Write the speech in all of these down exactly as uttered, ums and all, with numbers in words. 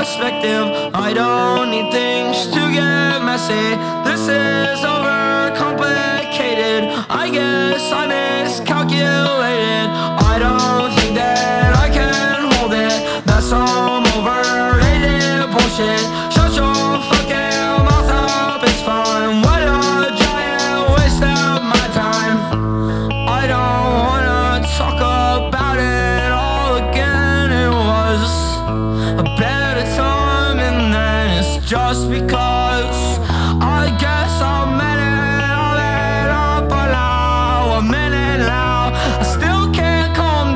introspective. I don't need things to get messy. This is overcomplicated. I guess I miscalculated. I don't think that I can hold it. That's some overrated bullshit. Shut your fucking mouth up, it's fine. What a giant waste of my time. I don't wanna talk about it all again. It was a better time, and then it's just because I guess I meant it all it up, but now I'm in it now. I still can't calm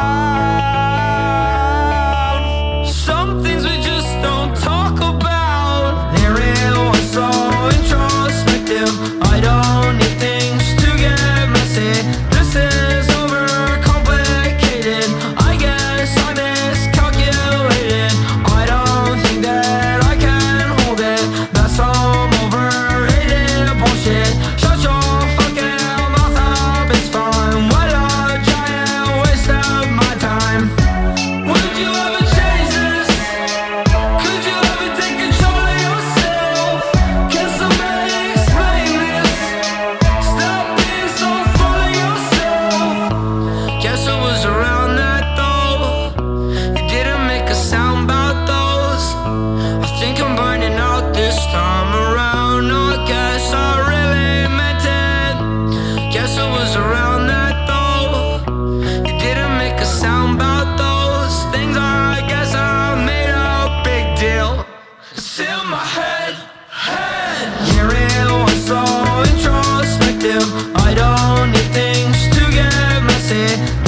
down. Some things we just don't talk about. There it was so introspective. I don't need things to get messy. This is overcomplicated. I guess I miscalculated. I don't think that I can hold it. That's some overrated bullshit. Shut your fucking mouth up, it's fine. What a giant waste of my time. Would you ever change this? Could you ever take control of yourself? Can somebody explain this? Stop being so full of yourself. Guess it was around that though. You didn't make a sound about those. I think I'm burning out this time around. No, I guess I really meant it. Guess it was around that though. You didn't make a sound about those things. I guess I made a big deal. It's in my head, head. Yeah, it was so introspective. I don't need things to get messy.